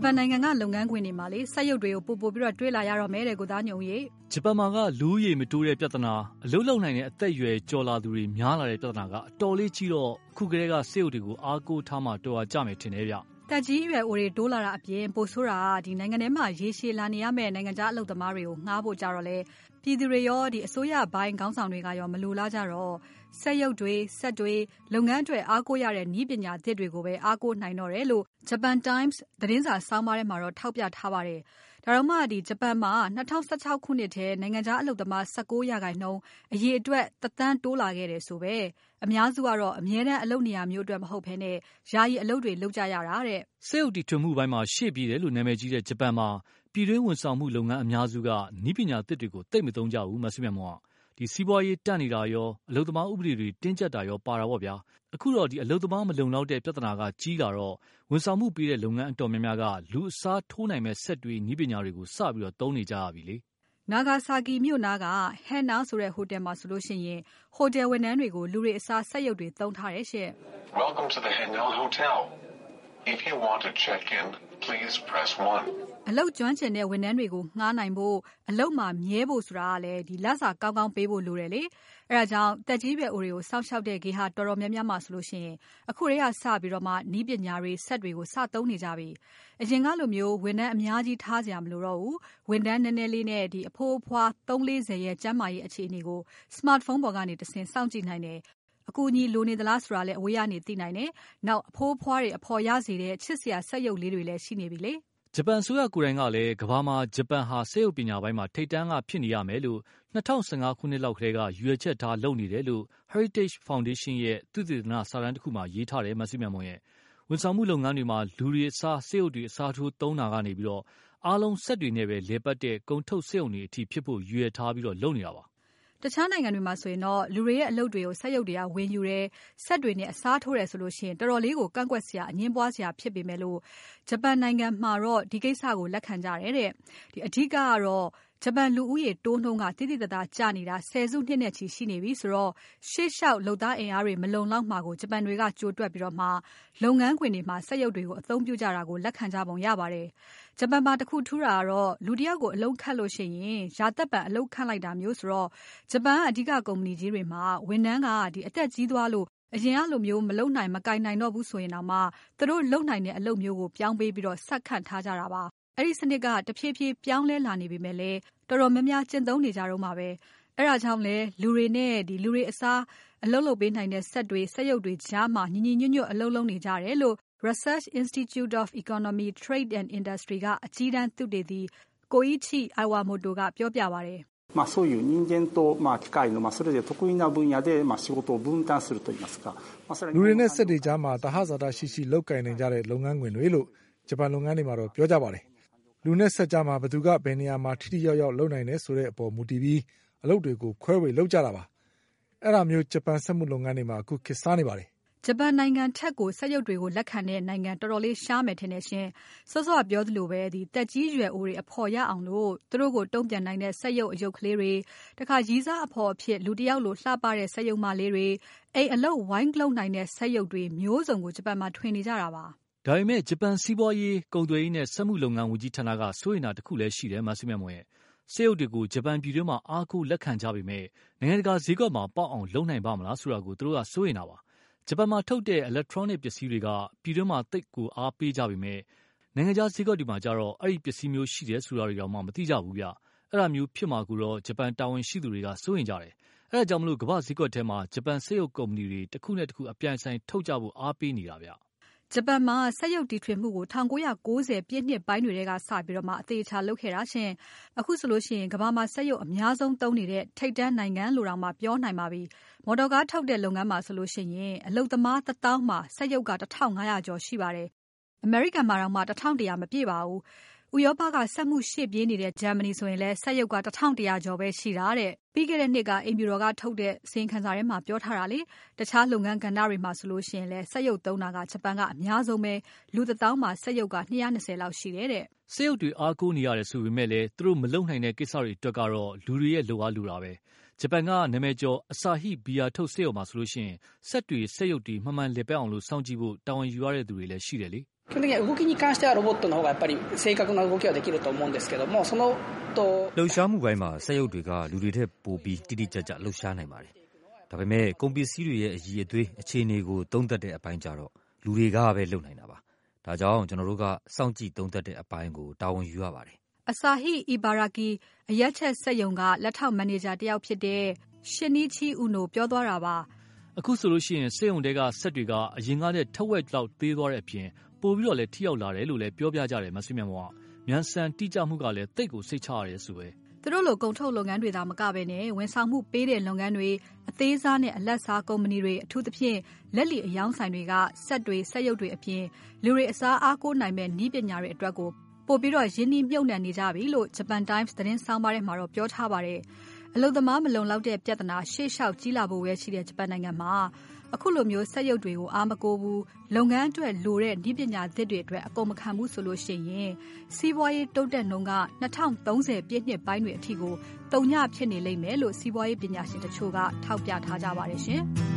န်နိုင်ငံကလုပ်ငန်းခွင်တွေမှာလေစက်ရုပ်တွေကိုပို့ပြီးတော့တွေးလာရတော့မယ်တဲ့ကိုသားညုံကြီးဂျပန်မှာကလူဦးရေမတိုးတဲ့ပြဿနာအလုလုံနိုင်တဲ့အသက်အရွယ်ကျော်လာသူတွေများလာတဲ့ပြဿနာကအတော်လေးကြီးတော့အခုကတည်းကစက်ရုပ်တွေကိုအားကိုးထားမှတော်ကြမယ်ထင်တယ်ဗျတက်ကြီးအရွယ်အိုတွေတိုးလာတာအပြင်ပိုဆိုးတာဒီနိုင်ငံထဲမှာရေရှည်လာနေရမယ့်နိုင်ငံခြားအလုပ်သမားတွေကိုငှားဖို့ကြတော့လေပြည်သူတွေရောဒီအစိုးရဘိုင်းခေါင်းဆောင်တွေကရောမလိုလားကြတော့စက်ရုပ်တွေစက်တွေလုပ်ငန်းအတွက်အားကိုးရတဲ့နည်းပညာသစ်တွေကိုပဲအားကိုးနိုင်တော့တယ်လို့ Japan Times သတင်းစာဆောင်းပါးထဲမှာတော့ထောက်ပြထားပါတယ်ဒါတော့မှဒီဂျပန်မှာ2016ခုနှစ်ထဲနိုင်ငံခြားအလုပ်သမား19%အရေအတွက်တသန်းတိုးလာခဲ့တယ်ဆိုပဲအများစုကတော့အမြဲတမ်းအလုပ်နေရာမျိုးအတွက်မဟုတ်ဘဲနဲ့ယာယီအလုပ်တွေလုပ်ကြရတာတဲ့စက်ရုပ်တီထွင်မှုပိုင်းမှာရှေ့ပြေးတယ်လို့နာမည်ကြီးတဲ့ဂျပန်မှာပြည်တွင်းဝန်ဆောင်မှုလုပ်ငန်းအများစုကနည်းပညာသစ်တွေကိုသိမသုံးကြဘူးမဆုမြတ်မောင်ဒီစီးပွားရေးတက်နေတာရောအလုပ်သမားဥပဒေတွေတင်းကျပ်တာရောပါတာပေါ့ဗျာအခုတော့ဒီအလုပ်သမားမလုံလောက်တဲ့ပြဿနာကကြီးလာတော့ဝန်ဆောင်မှုပေးတဲ့လုပ်ငန်းအတော်များများကလူအစားထိုးနိုင်မဲ့စက်တွေနည်းပညာတွေကိုစပြီးတော့သုံးနေကြရပြီလေနာဂါဆာကီမြို့နာက Hana ဆိုတဲ့ဟိုတယ်မှာဆိုလို့ရှိရင်ဟိုတယ်ဝန်ထမ်းတွေကိုလူတွေအစားစက်ရုပ်တွေသုံးထားတယ်ရှင့် Welcome to the Hanel Hotel. If you want to check in, please press 1. အလုပ်ကျွမ်းကျင်တဲ့ဝန်ထမ်းတွေကိုငှားနိုင်ဖို့အလုပ်မှာမြဲဖို့ဆိုတာကလည်းဒီလစာကောင်းကောင်းပေးဖို့လိုတယ်လေအဲဒါကြောင့်တက်ကြီးပဲအိုတွေကိုစောင့်ရှောက်တဲ့ဂေဟာတော်တော်များများမှာဆိုလို့ရှိရင်အခုတည်းကစပြီးတော့မှနီးပညာတွေစက်တွေကိုစသုံးနေကြပြီအရင်ကလိုမျိုးဝန်ထမ်းအများကြီးထားကြရမလို့တော့ဘူးဝန်ထမ်းနည်းနည်းလေးနဲ့ဒီအဖိုးအဖွား340ရဲ့ကျန်းမာရေးအခြေအနေကို smartphone ပေါ်ကနေတဆင့်စောင့်ကြည့်နိုင်တယ်အကူအညီလိုနေသလားဆိုတာလည်းအဝေးကနေသိနိုင်တယ်။နောက်အဖိုးအဖွားတွေအဖော်ရစေတဲ့ချစ်စရာစက်ရုပ်လေးတွေလည်းရှိနေပြီလေ။ဂျပန်ဆိုရကိုယ်တိုင်ကလည်းကမ္ဘာမှာဂျပန်ဟာစက်ရုပ်ပညာပိုင်းမှာထိပ်တန်းကဖြစ်နေရမယ်လို့2015ခုနှစ်လောက်ကတည်းကရွေချက်ထားလုပ်နေတယ်လို့ Heritage Foundation ရဲ့သုတေသနစာတမ်းတစ်ခုမှာရေးထားတယ်မဆုမြတ်မွန်ရဲ့ဝန်ဆောင်မှုလုပ်ငန်းတွေမှာလူတွေအစားစက်ရုပ်တွေအစားထိုးသုံးတာကနေပြီးတော့အားလုံးစက်တွေနဲ့ပဲလေပတ်တဲ့ကုန်ထုတ်စက်ရုံတွေအထိဖြစ်ဖို့ရွေထားပြီးတော့လုပ်နေတာပါတခြားနိုင်ငံတွေမှာဆိုရင်တော့လူတွေရဲ့အလုပ်တွေကိုစက်ရုပ်တွေကဝင်ယူတယ်စက်တွေနဲ့အစားထိုးတယ်ဆိုလို့ရှိရင်တော်တော်လေးကိုကန့်ကွက်စရာအငင်းပွားစရာဖြစ်ပေမဲ့လို့ဂျပန်နိုင်ငံမှာတော့ဒီကိစ္စကိုလက်ခံကြတယ်တဲ့ဒီအဓိကကတော့ဂျပန်လူဦးရေတိုးနှုန်းကတိတိတသားကျနေတာဆယ်စုနှစ်နဲ့ချီရှိနေပြီဆိုတော့ရှေ့လျှောက်လုပ်သားအင်အားတွေမလုံလောက်မှာကိုဂျပန်တွေကကြိုတွက်ပြီးတော့မှလုပ်ငန်းခွင်တွေမှာစက်ရုပ်တွေကိုအသုံးပြုကြတာကိုလက်ခံကြပုံရပါတယ်ဂျပန်မှာတခုထူးတာကတော့လူတယောက်ကိုအလုပ်ခန့်လို့ရှိရင်ရာသက်ပံအလုပ်ခန့်လိုက်တာမျိုးဆိုတော့ဂျပန်အဓိကကုမ္ပဏီကြီးတွေမှာဝန်ထမ်းကဒီအသက်ကြီးသွားလို့အရင်ကလိုမျိုးမလုံနိုင်မကင်နိုင်တော့ဘူးဆိုရင်တော့မှသူတို့လုံနိုင်တဲ့အလုပ်မျိုးကိုပြောင်းပေးပြီးတော့ဆက်ခန့်ထားကြတာပါအဲ့ဒီစနစ်ကတဖြည်းဖြည်းပြောင်းလဲလာနေပြီမဲ့လေတော်တော်များများကျင့်သုံးနေကြတော့မှာပဲအဲ့ဒါကြောင့်လေလူတွေနဲ့ဒီလူတွေအစားအလုပ်လုပ်ပေးနိုင်တဲ့စက်တွေစက်ရုပ်တွေကြားမှာညီညီညွတ်ညွတ်အလုပ်လုပ်နေကြတယ်လို့ Research Institute of Economy, Trade and Industry ကအကြီးတန်းသုတေသီ Koichi Iwamoto ကပြောပြပါတယ်そういう人間と機械のそれぞれ得意な分野で仕事を分担すると言いますかလူတွေနဲ့စက်တွေကြားမှာတဟဇာတရှိရှိလုပ်ကိုင်နေကြတဲ့လုပ်ငန်းခွင်တွေလို့ဂျပန်လုပ်ငန်းတွေမှာတော့ပြောကြပါတယ်လူနဲ့စက်ကြားမှာဘယ်သူကဘယ်နေရာမှာထိထိရောက်ရောက်လုပ်နိုင်တယ်ဆိုတဲ့အပေါ်မူတည်ပြီးအလုပ်တွေကိုခွဲဝေလုပ်ကြတာပါအဲ့ဒါမျိုးဂျပန်စက်မှုလုပ်ငန်းတွေမှာအခုခေတ်စားနေပါတယ်ဂျပန်နိုင်ငံထက်ကိုစက်ရုပ်တွေကိုလက်ခံတဲ့နိုင်ငံတော်တော်လေးရှားမယ်ထင်တယ်ရှင်စောစောကပြောသလိုပဲဒီတက်ကြီးရွယ်အိုတွေအဖော်ရအောင်လို့သူတို့ကိုတုံ့ပြန်နိုင်တဲ့စက်ရုပ်အယုတ်ကလေးတွေတခါရီးစားအဖော်အဖြစ်လူတယောက်လိုလှပတဲ့စက်ရုပ်မလေးတွေအိမ်အလုပ်ဝိုင်းကလုံးနိုင်တဲ့စက်ရုပ်တွေမျိုးစုံကိုဂျပန်မှာထွင်နေကြတာပါဒါပေမဲ့ဂျပန်စီးပွားရေးကုန်သွယ်ရေးနဲ့စက်မှုလုပ်ငန်းဝန်ကြီးဌာနကစိုးရိမ်တာတစ်ခုလည်းရှိတယ်မဆုမြတ်မွန်ရဲ့စက်ရုပ်တွေကိုဂျပန်ပြည်တွင်းမှာအားကိုးလက်ခံကြပေမဲ့နိုင်ငံတကာဈေးကွက်မှာပေါက်အောင်လုပ်နိုင်ပါမလားဆိုတာကိုသူတို့ကစိုးရိမ်တာပါဂျပန်မှာထုတ်တဲ့ electronic ပစ္စည်းတွေကပြည်တွင်းမှာသိပ်ကိုအားပေးကြပေမဲ့နိုင်ငံခြားဈေးကွက်တွေမှာကျတော့အဲ့ဒီပစ္စည်းမျိုးရှိတယ်ဆိုတာတွေတော့မှမသိကြဘူးဗျအဲ့ဒါမျိုးဖြစ်မှာကိုတော့ဂျပန်တာဝန်ရှိသူတွေကစိုးရိမ်ကြတယ်အဲ့ဒါကြောင့်မလို့ကမ္ဘာဈေးကွက်ထဲမှာဂျပန်စက်ရုပ်ကုမ္ပဏီတွေတစ်ခုနဲ့တစ်ခုအပြိုင်ဆိုင်ထုတ်ကြဖို့အားပေးနေတာဗျဂျပန်မှာစက်ရုပ်တီထွင်မှုကို1990ပြည့်နှစ်ပိုင်းတွေကစပြီးတော့မှအသေးချာလုပ်ခဲ့တာရှင်အခုဆိုလို့ရှိရင်ကမ္ဘာမှာစက်ရုပ်အများဆုံးသုံးနေတဲ့ထိပ်တန်းနိုင်ငံလို့တောင်မှပြောနိုင်ပါပြီမော်တော်ကားထုတ်တဲ့လုပ်ငန်းမှာဆိုလို့ရှိရင်အလုပ်သမား1000မှာစက်ရုပ်က1500ကျော်ရှိပါတယ်အမေရိကန်မှာတော့မှ1100မပြည့်ပါဘူးဥရောပကစက်မှုရှေ့ပြေးနေတဲ့ဂျာမနီဆိုရင်လည်းစက်ရုပ်က1100ကျော်ပဲရှိတာတဲ့ပြီးခဲ့တဲ့နှစ်ကအိမ်ဖြူတော်ကထုတ်တဲ့စီရင်ခံစာထဲမှာပြောထားတာလေတခြားလုပ်ငန်းကဏ္ဍတွေမှာဆိုလို့ရှိရင်လည်းစက်ရုပ်သုံးတာကဂျပန်ကအများဆုံးပဲလူ1000မှာစက်ရုပ်က220လောက်ရှိတယ်တဲ့စက်ရုပ်တွေအားကိုးနေရတယ်ဆိုပေမဲ့လည်းသူတို့မလုံနိုင်တဲ့ကိစ္စတွေအတွက်ကတော့လူတွေရဲ့လိုအားလိုတာပဲဂျပန်ကနာမည်ကျော်အဆာဟိဘီယာထုတ်စက်ရုံမှာဆိုလို့ရှိရင်စက်တွေစက်ရုပ်တွေမှန်မှန်လည်ပတ်အောင်လို့စောင့်ကြည့်ဖို့တာဝန်ယူရတဲ့သူတွေလည်းရှိတယ်လေ基本的には動きに関してはロボットの方がやっぱり正確な動きはできると思うんですけども、そのとလှုပ်ရှားမှုပိုင်းမှာစက်ရုပ်တွေကလူတွေထက်ပိုပြီးတိတိကျကျလှုပ်ရှားနိုင်ပါတယ်။ဒါပေမဲ့ကုန်ပစ္စည်းတွေရဲ့အရည်အသွေးအခြေအနေကိုသုံးသပ်တဲ့အပိုင်းကြတော့လူတွေကပဲလုပ်နိုင်တာပါ။ဒါကြောင့်ကျွန်တော်တို့ကစောင့်ကြည့်သုံးသပ်တဲ့အပိုင်းကိုတာဝန်ယူရပါတယ်။ Asahi Ibaraki အရက်ချက်စက်ရုံကလက်ထောက်မန်နေဂျာတယောက်ဖြစ်တဲ့ Shinichi Uno ပြောသွားတာပါ။အခုဆိုလို့ရှိရင်စက်ရုံတွေကစက်တွေကအရင်ကနဲ့ထက်ဝက်လောက်သေးသွားတဲ့အပြင်ပိုပြီးတော့လည်းထိရောက်လာတယ်လို့လည်းပြောပြကြတယ်မဆွေးမြတ်မောင်ကမြန်ဆန်တိကျမှုကလည်းတိတ်ကိုစိတ်ချရတယ်ဆိုပဲသူတို့လိုကုန်ထုတ်လုပ်ငန်းတွေသာမကဘဲနဲ့ဝန်ဆောင်မှုပေးတဲ့လုပ်ငန်းတွေအသေးစားနဲ့အလတ်စားကုမ္ပဏီတွေအထူးသဖြင့်လက်လီအယောင်းဆိုင်တွေကစက်တွေစက်ရုပ်တွေအပြင်လူတွေအစားအားကိုးနိုင်မဲ့နည်းပညာတွေအတွက်ကိုပို့ပြီးတော့ရင်းနှီးမြှုပ်နှံနေကြပြီလို့ Japan Times သတင်းဆောင်းပါးထဲမှာတော့ပြောထားပါတယ်အလုပ်သမားမလုံလောက်တဲ့ပြဿနာရှေ့လျှောက်ကြီးလာဖို့ပဲရှိတဲ့ဂျပန်နိုင်ငံမှာအခုလိုမျိုးစက်ရုပ်တွေကိုအားမကိုးဘူးလုပ်ငန်းအတွက်လိုတဲ့နည်းပညာသစ်တွေအတွက်အကုန်မခံဘူးဆိုလို့ရှိရင်စီးပွားရေးတိုးတက်နှုန်းက2030ပြည့်နှစ်ပိုင်းတွေအထိကိုတုံ့ညဖြစ်နေလိမ့်မယ်လို့စီးပွားရေးပညာရှင်တချို့ကထောက်ပြထားကြပါတယ်ရှင်။